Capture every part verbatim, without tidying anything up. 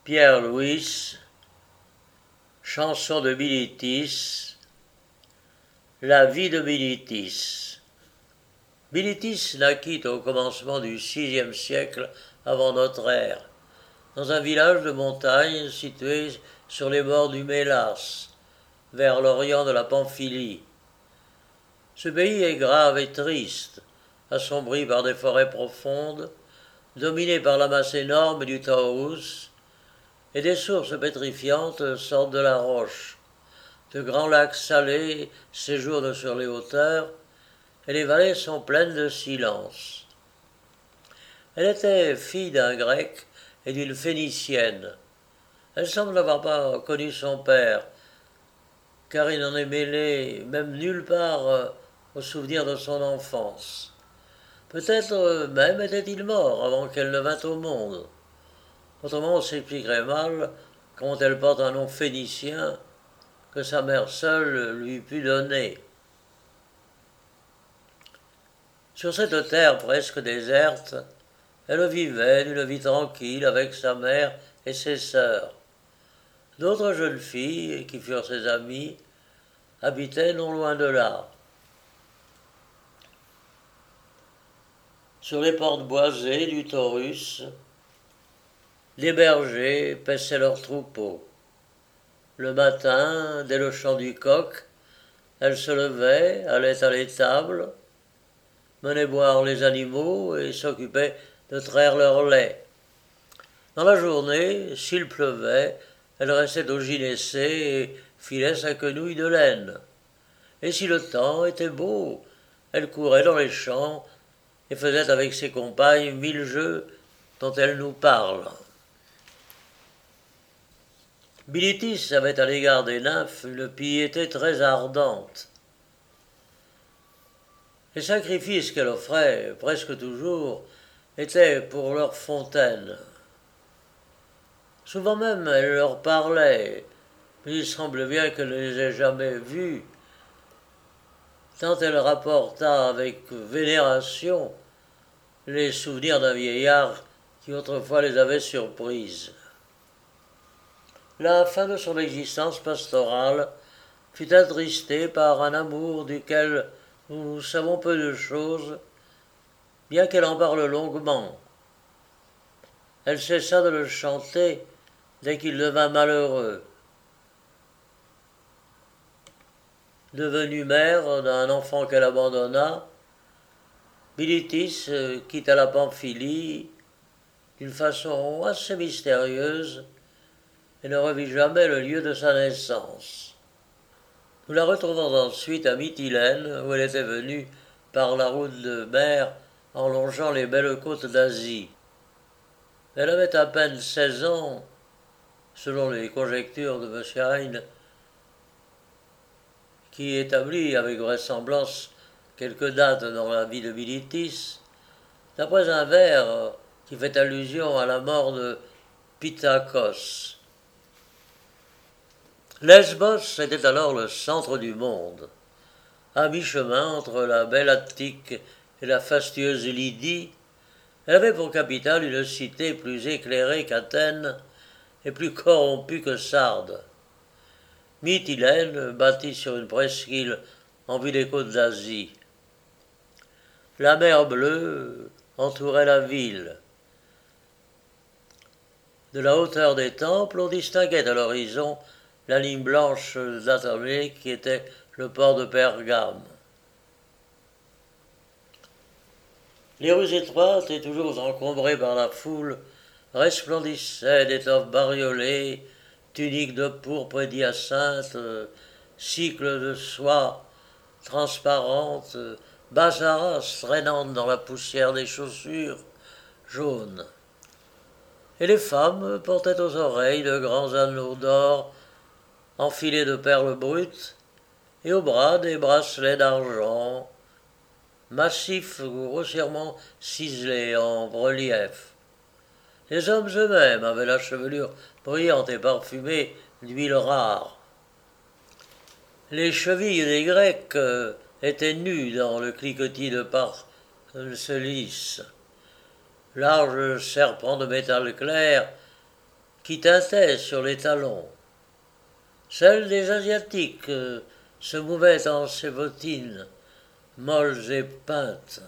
Pierre Louis, chanson de Bilitis, la vie de Bilitis. Bilitis naquit au commencement du sixième siècle avant notre ère, dans un village de montagne situé sur les bords du Mélas, vers l'orient de la Pamphylie. Ce pays est grave et triste, assombri par des forêts profondes, dominé par la masse énorme du Taurus, et des sources pétrifiantes sortent de la roche. De grands lacs salés séjournent sur les hauteurs, et les vallées sont pleines de silence. Elle était fille d'un grec et d'une phénicienne. Elle semble n'avoir pas connu son père, car il n'en est mêlé même nulle part au souvenir de son enfance. Peut-être même était-il mort avant qu'elle ne vînt au monde. Autrement, on s'expliquerait mal comment elle porte un nom phénicien que sa mère seule lui put donner. Sur cette terre presque déserte, elle vivait d'une vie tranquille avec sa mère et ses sœurs. D'autres jeunes filles, qui furent ses amies, habitaient non loin de là. Sur les portes boisées du Taurus, les bergers paissaient leurs troupeaux. Le matin, dès le chant du coq, elles se levaient, allaient à l'étable, menaient boire les animaux et s'occupaient de traire leur lait. Dans la journée, s'il pleuvait, elle restait au gynécée et filait sa quenouille de laine. Et si le temps était beau, elle courait dans les champs et faisait avec ses compagnes mille jeux dont elle nous parle. Bilitis avait à l'égard des nymphes une piété très ardente. Les sacrifices qu'elle offrait, presque toujours, étaient pour leur fontaine. Souvent même, elle leur parlait, mais il semble bien qu'elle ne les ait jamais vues, tant elle rapporta avec vénération les souvenirs d'un vieillard qui autrefois les avait surprises. La fin de son existence pastorale fut attristée par un amour duquel nous savons peu de choses, bien qu'elle en parle longuement. Elle cessa de le chanter dès qu'il devint malheureux. Devenue mère d'un enfant qu'elle abandonna, Bilitis quitta la Pamphylie d'une façon assez mystérieuse et ne revit jamais le lieu de sa naissance. Nous la retrouvons ensuite à Mytilène, où elle était venue par la route de mer en longeant les belles côtes d'Asie. Elle avait à peine seize ans, selon les conjectures de M. Heine, qui établit avec vraisemblance quelques dates dans la vie de Bilitis, d'après un vers qui fait allusion à la mort de Pythakos. Lesbos était alors le centre du monde, à mi-chemin entre la belle Attique et la fastueuse Lydie. Elle avait pour capitale une cité plus éclairée qu'Athènes et plus corrompue que Sardes. Mytilène, bâtie sur une presqu'île en vue des côtes d'Asie. La mer Bleue entourait la ville. De la hauteur des temples, on distinguait à l'horizon la ligne blanche d'Athée qui était le port de Pergame. Les rues étroites et toujours encombrées par la foule resplendissaient d'étoffes bariolées, tuniques de pourpre et d'hyacinthe, cycles de soie transparentes, basaras traînantes dans la poussière des chaussures jaunes. Et les femmes portaient aux oreilles de grands anneaux d'or enfilés de perles brutes, et aux bras des bracelets d'argent, massifs ou grossièrement ciselés en relief. Les hommes eux-mêmes avaient la chevelure brillante et parfumée d'huile rare. Les chevilles des Grecs euh, étaient nues dans le cliquetis de Parcélis. Larges serpents de métal clair qui tintaient sur les talons. Celle des Asiatiques euh, se mouvait en ses bottines, molles et peintes.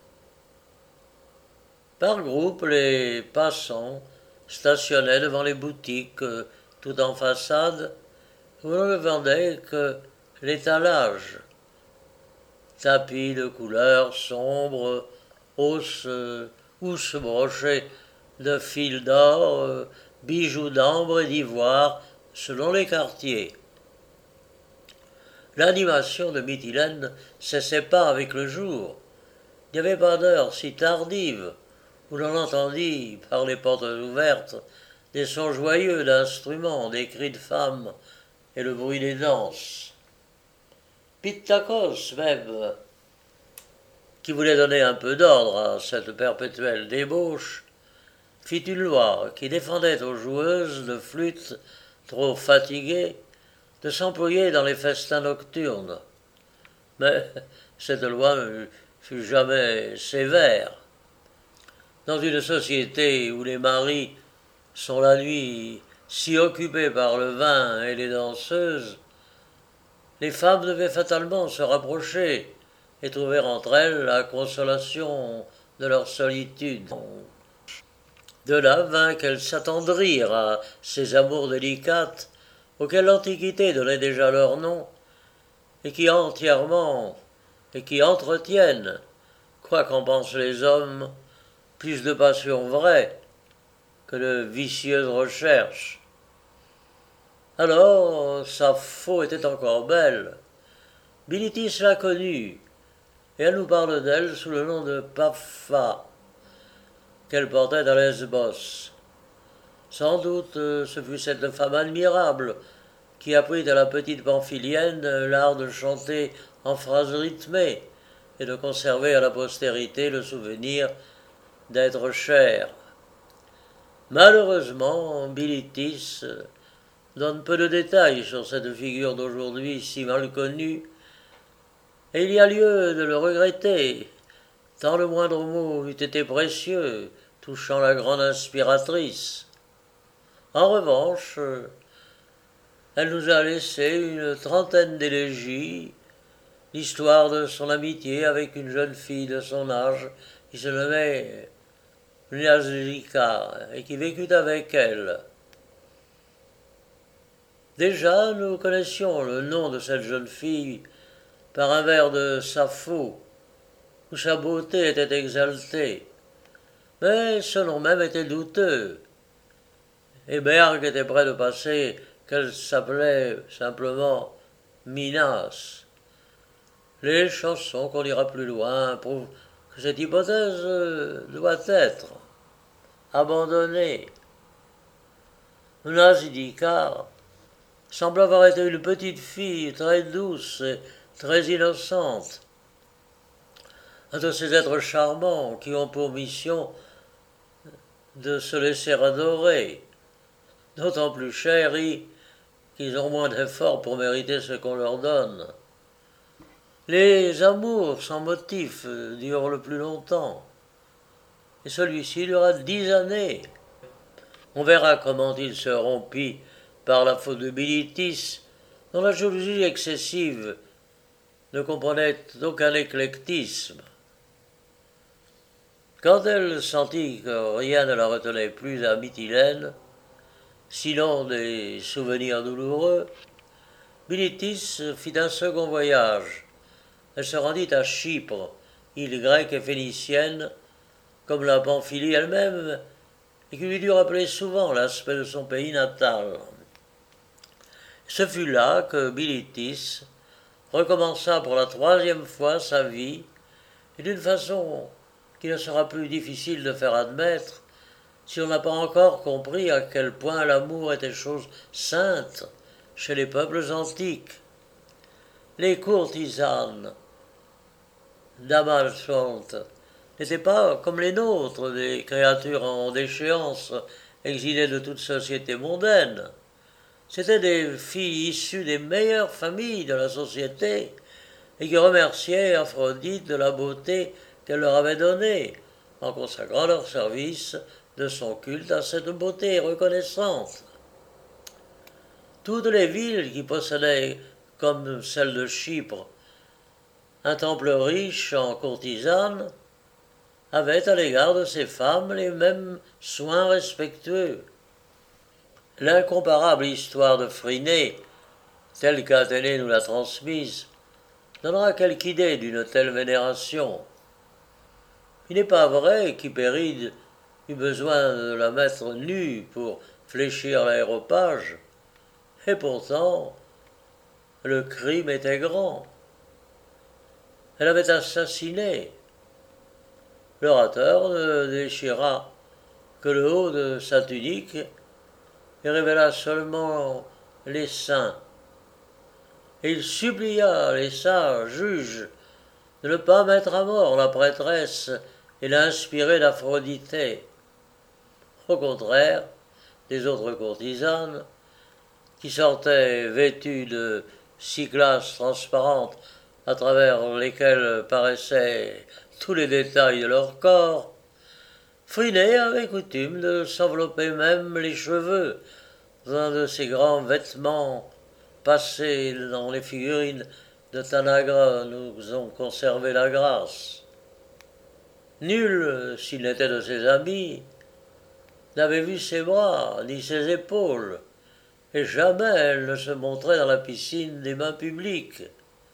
Par groupe, les passants stationnaient devant les boutiques, euh, tout en façade, où l'on ne vendait que l'étalage. Tapis de couleurs sombres, hausses, euh, housses brochées de fils d'or, euh, bijoux d'ambre et d'ivoire, selon les quartiers. L'animation de Mytilène cessait pas avec le jour. Il n'y avait pas d'heure si tardive où l'on entendit, par les portes ouvertes, des sons joyeux d'instruments, des cris de femmes et le bruit des danses. Pittakos même, qui voulait donner un peu d'ordre à cette perpétuelle débauche, fit une loi qui défendait aux joueuses de flûte trop fatiguées de s'employer dans les festins nocturnes. Mais cette loi ne fut jamais sévère. Dans une société où les maris sont la nuit si occupés par le vin et les danseuses, les femmes devaient fatalement se rapprocher et trouver entre elles la consolation de leur solitude. De là vint qu'elles s'attendrirent à ces amours délicates auxquelles l'Antiquité donnait déjà leur nom, et qui entièrement et qui entretiennent, quoi qu'en pensent les hommes, plus de passion vraie que de vicieuses recherches. Alors, Sappho était encore belle. Bilitis l'a connue, et elle nous parle d'elle sous le nom de Papha, qu'elle portait à Lesbos. Sans doute ce fut cette femme admirable qui apprit à la petite Pamphylienne l'art de chanter en phrases rythmées et de conserver à la postérité le souvenir d'être chère. Malheureusement, Bilitis donne peu de détails sur cette figure d'aujourd'hui si mal connue, et il y a lieu de le regretter, tant le moindre mot eût été précieux, touchant la grande inspiratrice. En revanche, elle nous a laissé une trentaine d'élégies, l'histoire de son amitié avec une jeune fille de son âge qui se nommait Mniazlika et qui vécut avec elle. Déjà, nous connaissions le nom de cette jeune fille par un vers de Sappho, où sa beauté était exaltée. Mais ce nom même était douteux. Et Berg était près de passer qu'elle s'appelait simplement Minas. Les chansons qu'on lira plus loin prouvent que cette hypothèse doit être abandonnée. Mnasidika semble avoir été une petite fille très douce et très innocente, un de ces êtres charmants qui ont pour mission de se laisser adorer, d'autant plus chéris qu'ils ont moins d'efforts pour mériter ce qu'on leur donne. Les amours sans motif durent le plus longtemps, et celui-ci dura dix années. On verra comment il se rompit par la faute de Bilitis, dont la jalousie excessive ne comprenait aucun éclectisme. Quand elle sentit que rien ne la retenait plus à Mytilène, sinon des souvenirs douloureux, Bilitis fit un second voyage. Elle se rendit à Chypre, île grecque et phénicienne, comme la Pamphylie elle-même, et qui lui dut rappeler souvent l'aspect de son pays natal. Ce fut là que Bilitis recommença pour la troisième fois sa vie, et d'une façon qui ne sera plus difficile de faire admettre si on n'a pas encore compris à quel point l'amour était chose sainte chez les peuples antiques. Les courtisanes d'Amalfonte n'étaient pas comme les nôtres, des créatures en déchéance, exilées de toute société mondaine. C'étaient des filles issues des meilleures familles de la société et qui remerciaient Aphrodite de la beauté qu'elle leur avait donnée en consacrant leur service de son culte à cette beauté reconnaissante. Toutes les villes qui possédaient, comme celle de Chypre, un temple riche en courtisanes, avaient à l'égard de ces femmes les mêmes soins respectueux. L'incomparable histoire de Phryné, telle qu'Athénée nous l'a transmise, donnera quelque idée d'une telle vénération. Il n'est pas vrai qu'Hypéride eut besoin de la mettre nue pour fléchir l'aéropage, et pourtant le crime était grand. Elle avait assassiné. L'orateur ne déchira que le haut de sa tunique et révéla seulement les seins. Et il supplia les sages juges de ne pas mettre à mort la prêtresse et l'inspirée d'Aphroditée. Au contraire des autres courtisanes, qui sortaient vêtues de six glaces transparentes à travers lesquelles paraissaient tous les détails de leur corps, Phryné avait coutume de s'envelopper même les cheveux dans un de ces grands vêtements passés dans les figurines de Tanagra nous ont conservé la grâce. Nul, s'il n'était de ses amis, n'avait vu ses bras ni ses épaules, et jamais elle ne se montrait dans la piscine des bains publics.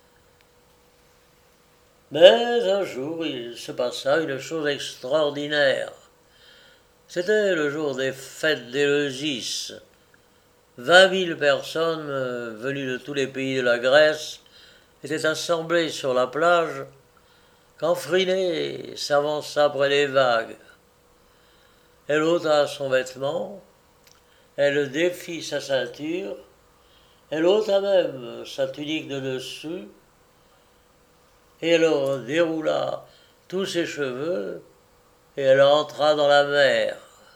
Mais un jour, il se passa une chose extraordinaire. C'était le jour des fêtes d'Éleusis. Vingt mille personnes venues de tous les pays de la Grèce étaient assemblées sur la plage quand Phryné s'avança près des vagues. Elle ôta son vêtement, elle défit sa ceinture, elle ôta même sa tunique de dessus, et elle déroula tous ses cheveux, et elle entra dans la mer.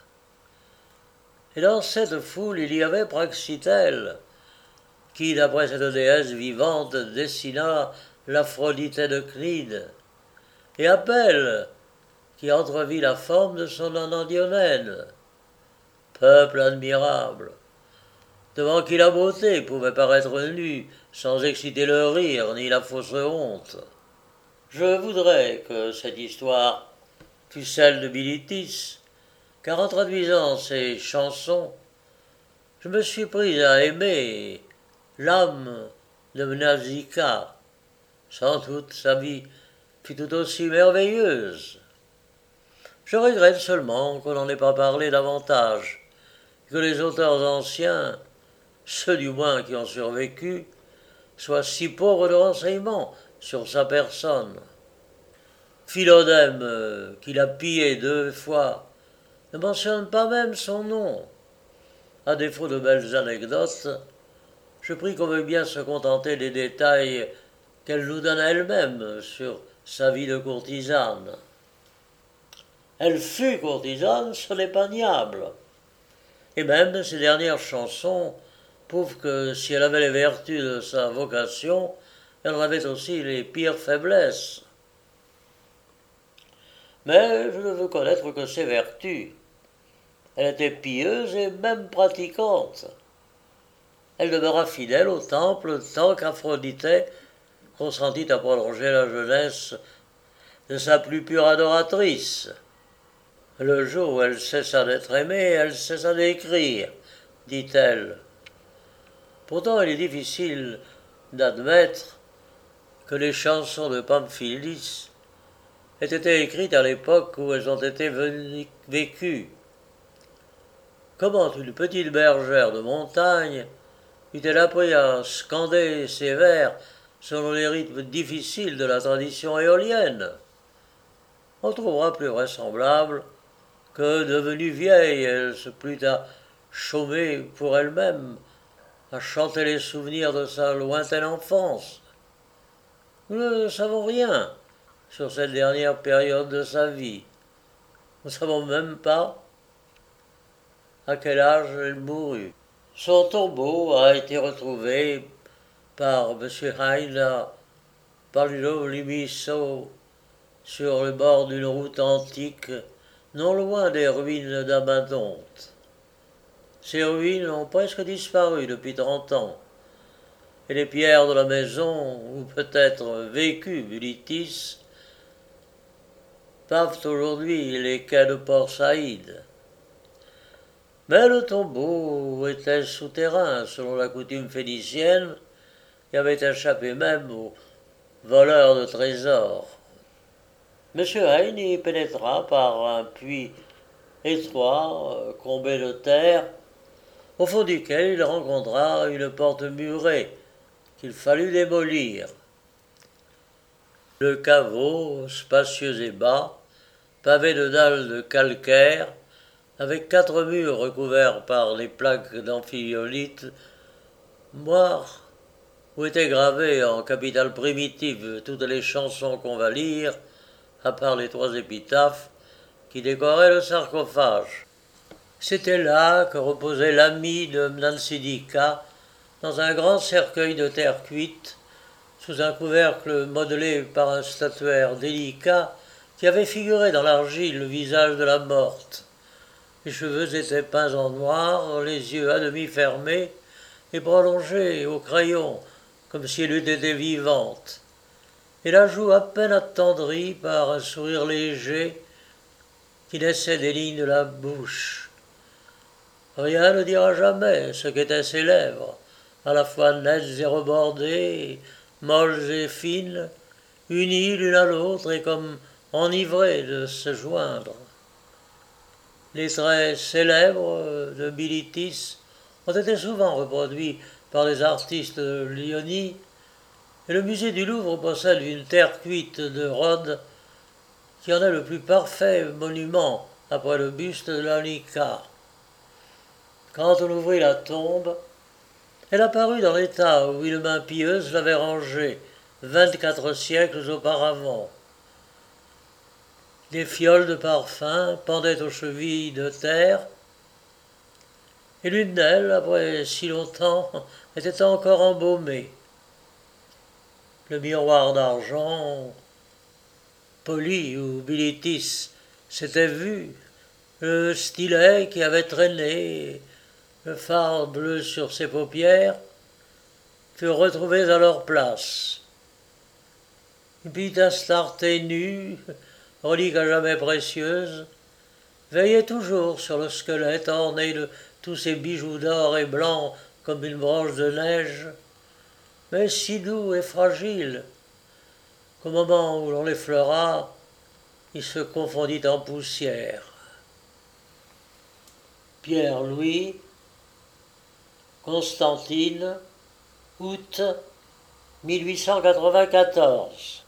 Et dans cette foule, il y avait Praxitèle, qui, d'après cette déesse vivante, dessina l'Aphroditée de Cnide, et Apelle, qui entrevit la forme de son Anadyomène. Peuple admirable, devant qui la beauté pouvait paraître nue, sans exciter le rire ni la fausse honte. Je voudrais que cette histoire fût celle de Bilitis, car en traduisant ces chansons, je me suis pris à aimer l'âme de Mnasidika. Sans doute sa vie fut tout aussi merveilleuse. Je regrette seulement qu'on n'en ait pas parlé davantage, que les auteurs anciens, ceux du moins qui ont survécu, soient si pauvres de renseignements sur sa personne. Philodème, qui l'a pillé deux fois, ne mentionne pas même son nom. À défaut de belles anecdotes, je prie qu'on veuille bien se contenter des détails qu'elle nous donne elle-même sur sa vie de courtisane. Elle fut courtisane, ce n'est pas niable. Et même ses dernières chansons prouvent que si elle avait les vertus de sa vocation, elle en avait aussi les pires faiblesses. Mais je ne veux connaître que ses vertus. Elle était pieuse et même pratiquante. Elle demeura fidèle au temple tant qu'Aphroditée consentit à prolonger la jeunesse de sa plus pure adoratrice. Le jour où elle cessa d'être aimée, elle cessa d'écrire, dit-elle. Pourtant, il est difficile d'admettre que les chansons de Pamphilis aient été écrites à l'époque où elles ont été vécues. Comment une petite bergère de montagne eût-elle appris à scander ses vers selon les rythmes difficiles de la tradition éolienne? On trouvera plus vraisemblable que, devenue vieille, elle se plut à chômer pour elle-même, à chanter les souvenirs de sa lointaine enfance. Nous ne savons rien sur cette dernière période de sa vie. Nous ne savons même pas à quel âge elle mourut. Son tombeau a été retrouvé par M. Heine à Palio Limisso, sur le bord d'une route antique non loin des ruines d'Amazonte. Ces ruines ont presque disparu depuis trente ans, et les pierres de la maison, où peut-être vécut Bilitis, pavent aujourd'hui les quais de Port Saïd. Mais le tombeau était souterrain, selon la coutume phénicienne, et avait échappé même aux voleurs de trésors. M. Hein y pénétra par un puits étroit, comblé de terre, au fond duquel il rencontra une porte murée qu'il fallut démolir. Le caveau, spacieux et bas, pavé de dalles de calcaire, avec quatre murs recouverts par les plaques d'amphiolite moire, où étaient gravées en capitale primitive toutes les chansons qu'on va lire, à part les trois épitaphes qui décoraient le sarcophage. C'était là que reposait l'ami de Mnansidika, dans un grand cercueil de terre cuite, sous un couvercle modelé par un statuaire délicat qui avait figuré dans l'argile le visage de la morte. Les cheveux étaient peints en noir, les yeux à demi fermés et prolongés au crayon, comme si elle eût été vivante, et la joue à peine attendrie par un sourire léger qui naissait des lignes de la bouche. Rien ne dira jamais ce qu'étaient ses lèvres, à la fois nettes et rebordées, molles et fines, unies l'une à l'autre et comme enivrées de se joindre. Les traits célèbres de Bilitis ont été souvent reproduits par les artistes de Lyonie, et le musée du Louvre possède une terre cuite de Rhodes qui en est le plus parfait monument après le buste de l'Anika. Quand on ouvrit la tombe, elle apparut dans l'état où une main pieuse l'avait rangée vingt-quatre siècles auparavant. Des fioles de parfum pendaient aux chevilles de terre, et l'une d'elles, après si longtemps, était encore embaumée. Le miroir d'argent, poli où Bilitis s'était vu, le stylet qui avait traîné, le fard bleu sur ses paupières, furent retrouvés à leur place. Une petite Astarté nue, relique à jamais précieuse, veillait toujours sur le squelette orné de tous ses bijoux d'or et blancs comme une branche de neige, mais si doux et fragile qu'au moment où l'on l'effleura, il se confondit en poussière. Pierre-Louis, Constantine, août mille huit cent quatre-vingt-quatorze.